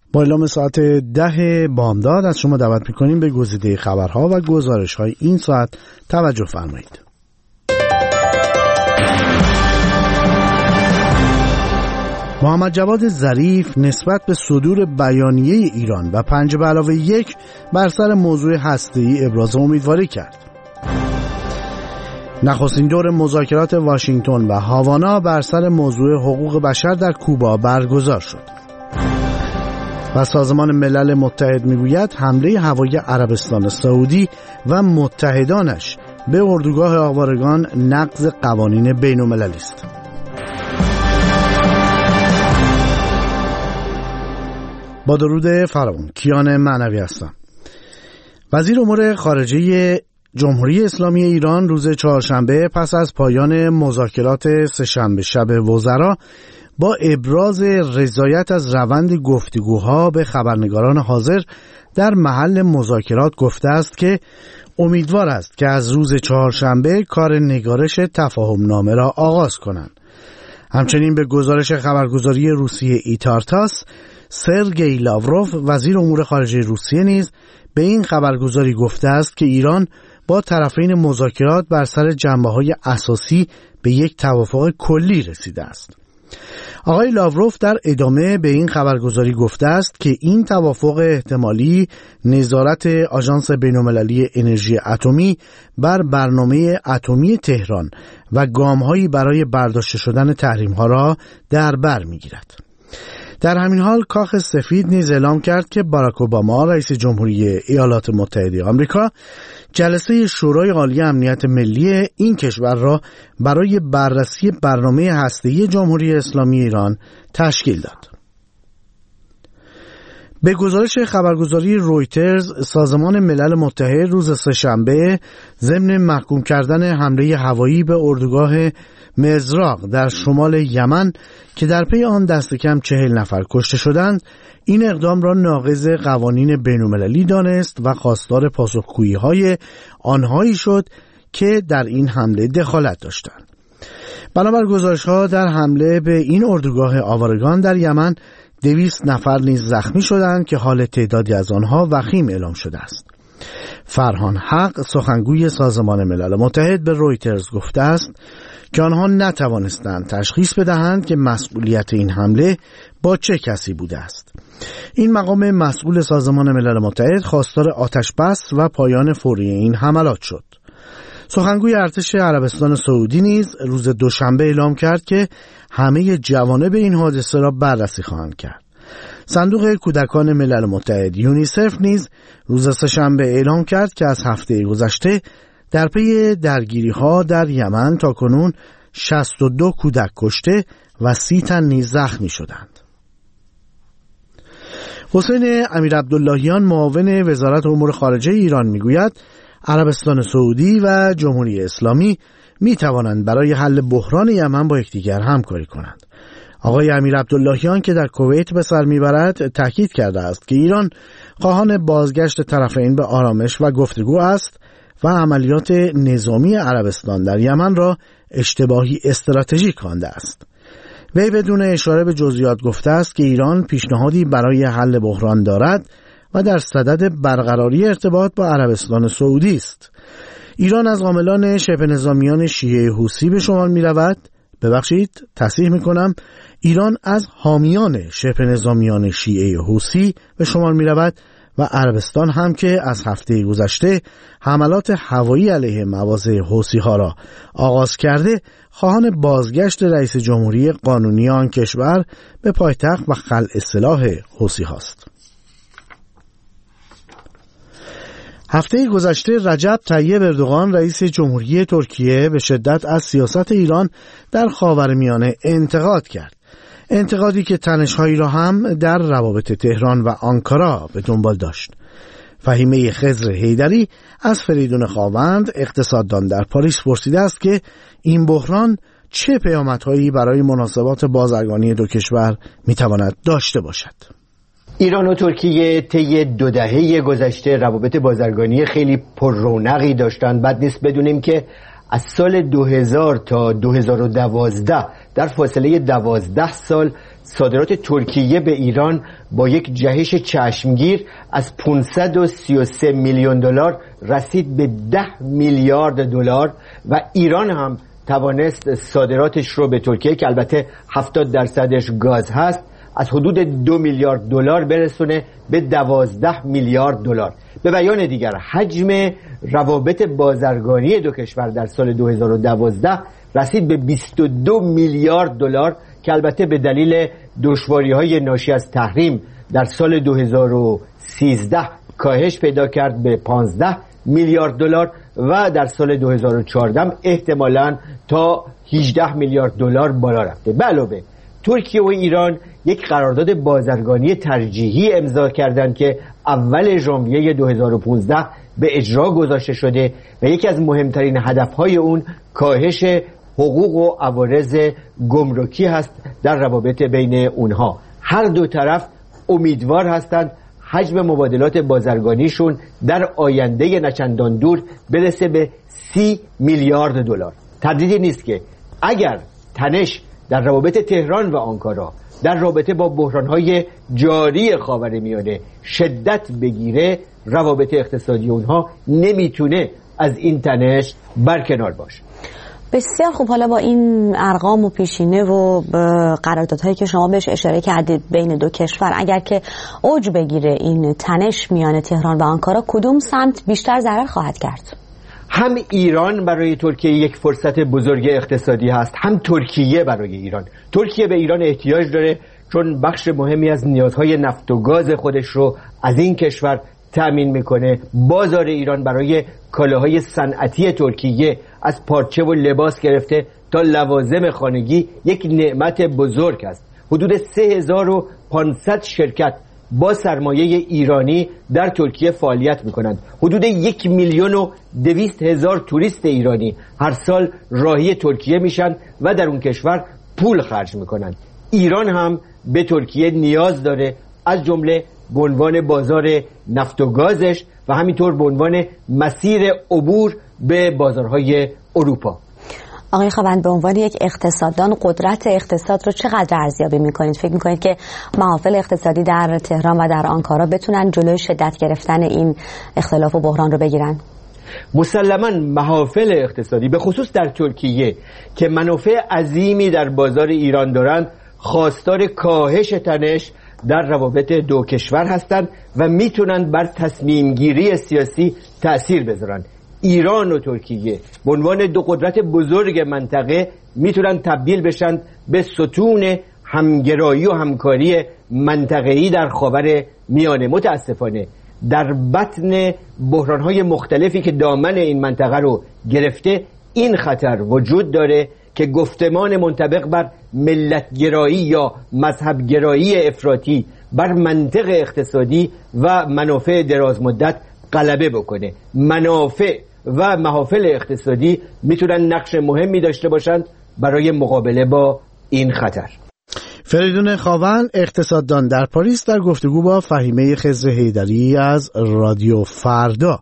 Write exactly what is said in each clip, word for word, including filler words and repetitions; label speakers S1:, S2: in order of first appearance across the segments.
S1: با اعلام ساعت ده بامداد از شما دعوت می‌کنیم به گزیده خبرها و گزارش‌های این ساعت توجه فرمایید. محمد جواد ظریف نسبت به صدور بیانیه ایران و پنج به علاوه یک بر سر موضوع هسته‌ای ابراز امیدواری کرد. نخستین دور مذاکرات واشنگتن و هاوانا بر سر موضوع حقوق بشر در کوبا برگزار شد. و سازمان ملل متحد میگوید حمله هوایی عربستان سعودی و متحدانش به اردوگاه آوارگان نقض قوانین بین المللی است. با درود فراوان، کیان معنوی هستم. وزیر امور خارجه جمهوری اسلامی ایران روز چهارشنبه پس از پایان مذاکرات سه‌شنبه شب وزرا با ابراز رضایت از روند گفتگوها به خبرنگاران حاضر در محل مذاکرات گفته است که امیدوار است که از روز چهارشنبه کار نگارش تفاهم نامه را آغاز کنند. همچنین به گزارش خبرگزاری روسیه ایتارتاس، سرگئی لاوروف وزیر امور خارجه روسیه نیز به این خبرگزاری گفته است که ایران با طرفین مذاکرات بر سر جنبه‌های اساسی به یک توافق کلی رسیده است. آقای لاوروف در ادامه به این خبرگزاری گفته است که این توافق احتمالی نظارت آژانس بین‌المللی انرژی اتمی بر برنامه اتمی تهران و گام‌هایی برای برداشته شدن تحریم‌ها را در بر می‌گیرد. در همین حال کاخ سفید نیز اعلام کرد که باراک اوباما رئیس جمهوری ایالات متحده آمریکا جلسه شورای عالی امنیت ملی این کشور را برای بررسی برنامه هسته‌ای جمهوری اسلامی ایران تشکیل داد. به گزارش خبرگزاری رویترز، سازمان ملل متحد روز سه‌شنبه ضمن محکوم کردن حمله هوایی به اردوگاه مزراق در شمال یمن که در پی آن دست کم چهل نفر کشته شدند، این اقدام را ناقض قوانین بین‌المللی دانست و خواستار پاسخگویی‌های آنهایی شد که در این حمله دخالت داشتند. بنابر گزارش‌ها در حمله به این اردوگاه آوارگان در یمن دویست نفر نیز زخمی شدند که حال تعدادی از آنها وخیم اعلام شده است. فرهان حق سخنگوی سازمان ملل متحد به رویترز گفته است که آنها نتوانستند تشخیص بدهند که مسئولیت این حمله با چه کسی بوده است. این مقام مسئول سازمان ملل متحد خواستار آتش بس و پایان فوری این حملات شد. سخنگوی ارتش عربستان سعودی نیز روز دوشنبه اعلام کرد که همه جوانب این حادثه را بررسی خواهند کرد. صندوق کودکان ملل متحد یونیسف نیز روز سه‌شنبه اعلام کرد که از هفته گذشته در پی درگیری‌ها در یمن تاکنون شصت و دو کودک کشته و سی تن نیز زخمی شدند. حسین امیرعبداللهیان معاون وزارت امور خارجه ایران میگوید عربستان سعودی و جمهوری اسلامی می توانند برای حل بحران یمن با یکدیگر همکاری کنند. آقای امیرعبداللهیان که در کویت به سر میبرد تاکید کرده است که ایران خواهان بازگشت طرفین به آرامش و گفتگو است و عملیات نظامی عربستان در یمن را اشتباهی استراتژیک خوانده است. وی بدون اشاره به جزئیات گفته است که ایران پیشنهادی برای حل بحران دارد و در صدد برقراری ارتباط با عربستان سعودی است. ایران از عاملان شبه نظامیان شیعه حوثی به شمار می رود. ببخشید تصحیح می کنم، ایران از حامیان شبه نظامیان شیعه حوثی به شمار می رود و عربستان هم که از هفته گذشته حملات هوایی علیه مواضع حوثی ها را آغاز کرده، خواهان بازگشت رئیس جمهوری قانونی آن کشور به پایتخت و خلع سلاح حوثی هاست. هفته گذشته رجب طیب اردوغان رئیس جمهوری ترکیه به شدت از سیاست ایران در خاورمیانه انتقاد کرد. انتقادی که تنش‌هایی را هم در روابط تهران و آنکارا به دنبال داشت. فهیمه خضر حیدری از فریدون خاوند اقتصاددان در پاریس پرسیده است که این بحران چه پیامدهایی برای مناسبات بازرگانی دو کشور میتواند داشته باشد.
S2: ایران و ترکیه طی دو دهه گذشته روابط بازرگانی خیلی پر رونقی داشتن. بد نیست بدونیم که از سال دو هزار تا دو هزار و دوازده در فاصله دوازده سال صادرات ترکیه به ایران با یک جهش چشمگیر از پانصد و سی و سه میلیون دلار رسید به ده میلیارد دلار و ایران هم توانست صادراتش رو به ترکیه که البته هفتاد درصدش گاز هست از حدود دو میلیارد دلار برسونه به دوازده میلیارد دلار. به بیان دیگر حجم روابط بازرگانی دو کشور در سال دو هزار و دوازده رسید به بیست و دو میلیارد دلار که البته به دلیل دشواری‌های ناشی از تحریم در سال دو هزار و سیزده کاهش پیدا کرد به پانزده میلیارد دلار و در سال دو هزار و چهارده احتمالاً تا هجده میلیارد دلار بالا رفته. به علاوه ترکیه و ایران یک قرارداد بازرگانی ترجیحی امضا کردند که اول ژانویه دو هزار و پانزده به اجرا گذاشته شده و یکی از مهمترین هدفهای اون کاهش حقوق و عوارض گمرکی هست در روابط بین اونها. هر دو طرف امیدوار هستند حجم مبادلات بازرگانیشون در آینده نچندان دور برسه به سی میلیارد دلار. تردیدی نیست که اگر تنش در روابط تهران و آنکارا در رابطه با بحران‌های جاری خاورمیانه شدت بگیره، روابط اقتصادی اونها نمیتونه از این تنش برکنار باشه.
S3: بسیار خوب. حالا با این ارقام و پیشینه و قراردادهایی که شما بهش اشاره کردید بین دو کشور، اگر که اوج بگیره این تنش میان تهران و آنکارا، کدوم سمت بیشتر ضرر خواهد کرد؟
S2: هم ایران برای ترکیه یک فرصت بزرگ اقتصادی هست، هم ترکیه برای ایران. ترکیه به ایران احتیاج داره چون بخش مهمی از نیازهای نفت و گاز خودش رو از این کشور تأمین میکنه. بازار ایران برای کالاهای صنعتی ترکیه از پارچه و لباس گرفته تا لوازم خانگی یک نعمت بزرگ است. حدود سه هزار و پانصد شرکت با سرمایه ایرانی در ترکیه فعالیت میکنند. حدود یک میلیون و دویست هزار توریست ایرانی هر سال راهی ترکیه میشن و در اون کشور پول خرج میکنند. ایران هم به ترکیه نیاز داره، از جمله به عنوان بازار نفت و گازش و همینطور به عنوان مسیر عبور به بازارهای اروپا.
S3: آقای خاوند، به عنوان یک اقتصاددان قدرت اقتصاد رو چقدر ارزیابی میکنید؟ فکر میکنید که محافل اقتصادی در تهران و در آنکارا بتونن جلوی شدت گرفتن این اختلاف و بحران رو بگیرن؟
S2: مسلماً محافل اقتصادی به خصوص در ترکیه که منافع عظیمی در بازار ایران دارند خواستار کاهش تنش در روابط دو کشور هستند و میتونن بر تصمیم گیری سیاسی تأثیر بذارن. ایران و ترکیه به عنوان دو قدرت بزرگ منطقه میتونن تبدیل بشن به ستون همگرایی و همکاری منطقه‌ای در خاور میانه. متاسفانه در بطن بحران‌های مختلفی که دامن این منطقه رو گرفته این خطر وجود داره که گفتمان منطبق بر ملتگرایی یا مذهبگرایی افراطی بر منطق اقتصادی و منافع دراز مدت غلبه بکنه. منافع و محافل اقتصادی میتونن نقش مهمی داشته باشند برای مقابله با این خطر.
S1: فریدون خاوند، اقتصاددان در پاریس، در گفتگو با فهیمه خضر حیدری از رادیو فردا.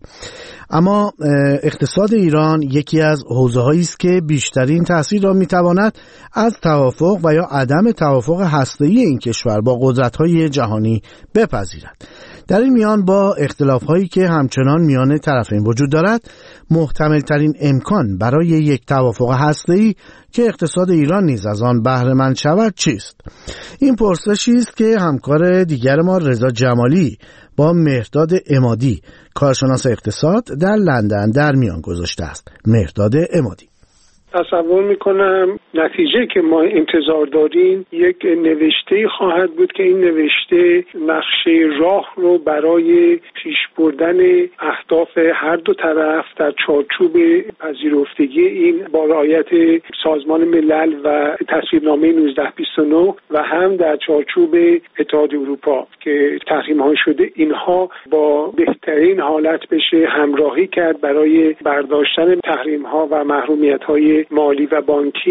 S1: اما اقتصاد ایران یکی از حوزه‌هایی است که بیشترین تأثیر را می‌تواند از توافق و یا عدم توافق هسته‌ای این کشور با قدرت‌های جهانی بپذیرد. در این میان با اختلاف‌هایی که همچنان میان طرفین وجود دارد، محتمل‌ترین امکان برای یک توافق هسته‌ای که اقتصاد ایران نیز از آن بهره مند شود چیست؟ این پرسشی است که همکار دیگر ما رضا جمالی با مهرداد عمادی، کارشناس اقتصاد در لندن، در میان گذاشته است. مهرداد عمادی:
S4: تصور میکنم نتیجه که ما انتظار داریم یک نوشته خواهد بود که این نوشته نقشه راه رو برای پیش بردن اهداف هر دو طرف در چارچوب پذیرفتگی این با رعایت سازمان ملل و تصویبنامه نوزده بیست و نه و هم در چارچوب اتحادیه اروپا که تحریم‌های شده، اینها با بهترین حالت بشه همراهی کرد برای برداشتن تحریم‌ها و محرومیت‌های مالی و بانکی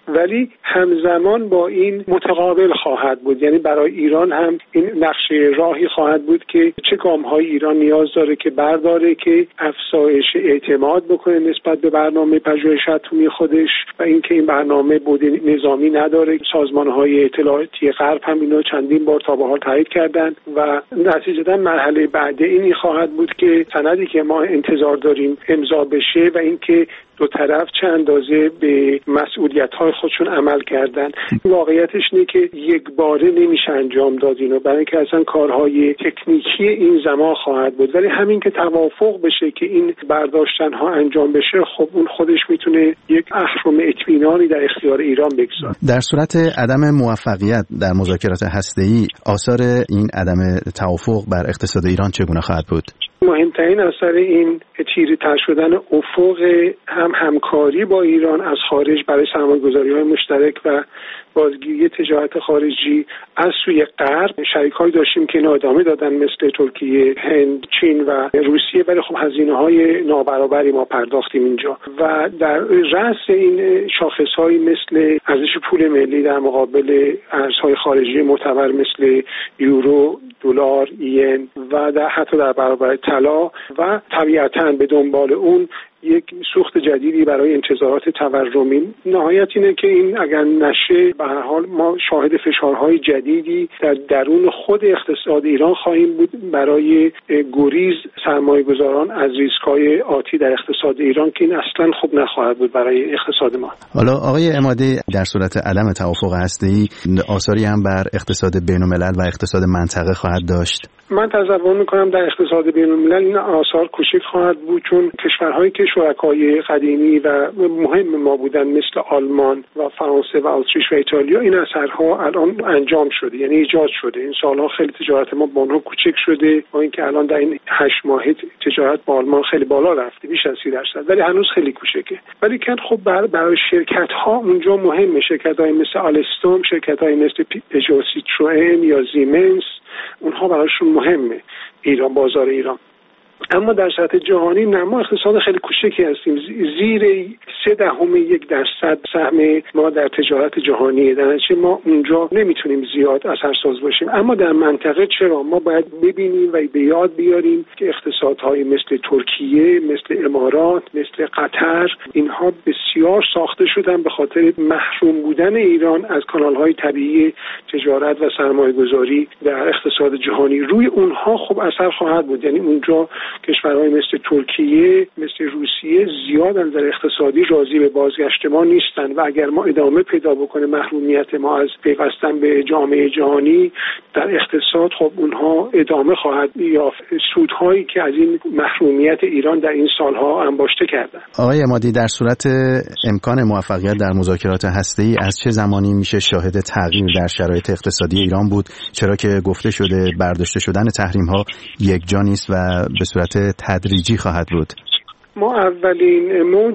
S4: ولی همزمان با این متقابل خواهد بود. یعنی برای ایران هم این نقشه راهی خواهد بود که چه گام‌های ایران نیاز داره که برداره که افزایش اعتماد بکنه نسبت به برنامه پژوهش اتمی خودش و اینکه این برنامه بود نظامی نداره. سازمان‌های اطلاعاتی غرب هم اینو چندین بار تا به حال تایید کردن و نتیجتاً مرحله بعد اینی خواهد بود که سندی که ما انتظار داریم امضا بشه و اینکه دو طرف چه اندازه به مسئولیت‌های خودشون عمل کردن. واقعیتش اینه که یک باره نمیشه انجام داد اینو، برای اینکه اصلا کارهای تکنیکی این زمان خواهد بود، ولی همین که توافق بشه که این برداشتن‌ها انجام بشه، خب اون خودش میتونه یک اهرم اطمینانی در اختیار ایران بگذاره.
S5: در صورت عدم موفقیت در مذاکرات هسته‌ای، آثار این عدم توافق بر اقتصاد ایران چگونه خواهد بود؟
S4: مهمترین اثر این تیره‌تر شدن افق هم همکاری با ایران از خارج برای سرمایه‌گذاری‌های مشترک و بازگیری تجارت خارجی از سوی غرب. شریک‌هایی داشتیم که ادامه دادن مثل ترکیه، هند، چین و روسیه، ولی خب هزینه‌های نابرابری ما پرداختیم اینجا و در رأس این شاخص‌هایی مثل ارزش پول ملی در مقابل ارزهای خارجی معتبر مثل یورو، دلار، ین و در حتی در برابر طلا و طبیعتاً به دنبال اون یک سوخت جدیدی برای انتظارات تورمی. نهایت اینه که این اگر نشه به هر حال ما شاهد فشارهای جدیدی در درون خود اقتصاد ایران خواهیم بود برای گریز سرمایه‌گذاران از ریسک‌های آتی در اقتصاد ایران که این اصلاً خوب نخواهد بود برای اقتصاد ما.
S5: حالا آقای عمادی، در صورت عدم توافق هسته‌ای آثاری هم بر اقتصاد بین‌الملل و اقتصاد منطقه خواهد داشت؟
S4: من تصور می‌کنم در اقتصاد بین‌الملل این آثار کوچک خواهد بود، چون کشورهایی که شرکای قدیمی و مهم ما بودن مثل آلمان و فرانسه و اتریش و ایتالیا، این اثرها الان انجام شده، یعنی ایجاد شده. این سالها خیلی تجارت ما با اونها کوچک شده، با اینکه الان در این هشت ماهه تجارت با آلمان خیلی بالا رفته، بیش از سی درصد، ولی هنوز خیلی کوچکه. ولی که خب برای شرکت‌ها اونجا مهمه. شرکت‌های مثل آلستوم، شرکت‌های مثل پژو، سیتروئن یا زیمنس، اونها براشون مهمه ایران، بازار ایران. اما در سطح جهانی نه، ما اقتصاد خیلی کوچکی هستیم، زیر سه دهم یک درصد سهم ما در تجارت جهانیه، در نتیجه ما اونجا نمیتونیم زیاد اثرساز باشیم. اما در منطقه چرا؟ ما باید ببینیم و به یاد بیاریم که اقتصادهای مثل ترکیه، مثل امارات، مثل قطر، اینها بسیار ساخته شدن به خاطر محروم بودن ایران از کانالهای طبیعی تجارت و سرمایه‌گذاری در اقتصاد جهانی. روی اونها خب اثر خواهد بود. یعنی اونجا کشورهای مثل ترکیه، مثل روسیه زیاد از نظر اقتصادی راضی به بازگشت ما نیستن و اگر ما ادامه پیدا بکنه محرومیت ما از پیوستن به جامعه جهانی در اقتصاد، خب اونها ادامه خواهد یافت سودهایی که از این محرومیت ایران در این سالها انباشته کردن.
S5: آقای عمادی، در صورت امکان موفقیت در مذاکرات هسته‌ای از چه زمانی میشه شاهد تغییر در شرایط اقتصادی ایران بود؟ چرا که گفته شده برداشته شدن تحریم‌ها یکجا نیست و به صورت تدریجی خواهد بود.
S4: ما اولین موج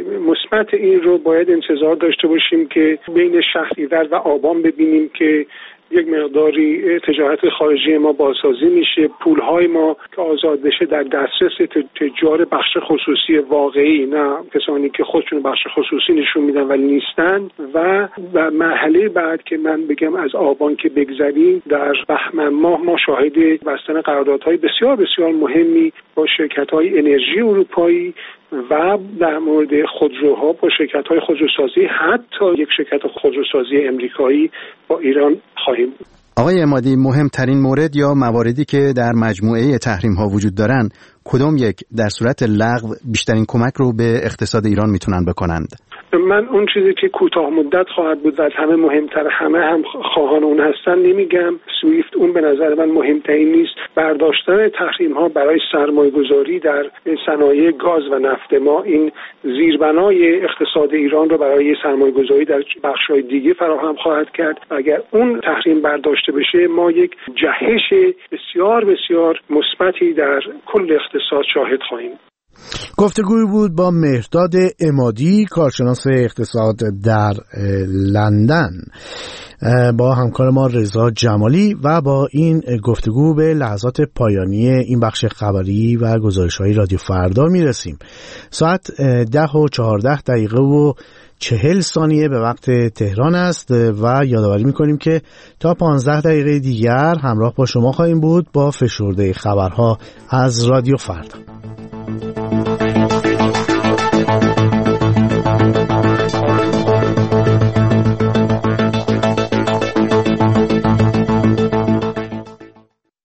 S4: مثبت این رو باید انتظار داشته باشیم که بین شهریور و آبان ببینیم که یک مقداری تجارت خارجی ما بازسازی میشه، پولهای ما که آزاد بشه در دسترس تجار بخش خصوصی واقعی، نه کسانی که خودشون بخش خصوصی نشون میدن ولی نیستن. و و مرحله بعد که من بگم از آبان که بگذریم، در بهمن ماه ما شاهد بستن قراردادهای بسیار بسیار مهمی با شرکت‌های انرژی اروپایی و در مورد خودروها با شرکت‌های خودروسازی، حتی یک شرکت خودروسازی امریکایی با ایران خواهیم بود.
S5: آقای عمادی، مهمترین مورد یا مواردی که در مجموعه تحریم‌ها وجود دارن، کدام یک در صورت لغو بیشترین کمک رو به اقتصاد ایران میتونن بکنند؟
S4: من اون چیزی که کوتاه مدت خواهد بود و از همه مهمتر، همه هم خواهان اون هستن نمیگم، سویفت اون به نظر من مهمترین نیست. برداشتن تحریم ها برای سرمایه گذاری در صنایع گاز و نفت ما این زیربنای اقتصاد ایران رو برای سرمایه گذاری در بخش‌های دیگه فراهم خواهد کرد. اگر اون تحریم برداشته بشه، ما یک جهش بسیار بسیار مثبتی در کل اقتصاد شاهد خواهیم.
S1: گفتگوی بود با مهرداد عمادی، کارشناس اقتصاد در لندن، با همکار ما رضا جمالی و با این گفتگو به لحظات پایانی این بخش خبری و گزارش‌های رادیو فردا میرسیم. ساعت ده و چهارده دقیقه و چهل ثانیه به وقت تهران است و یادآوری میکنیم که تا پانزده دقیقه دیگر همراه با شما خواهیم بود با فشرده خبرها از رادیو فردا.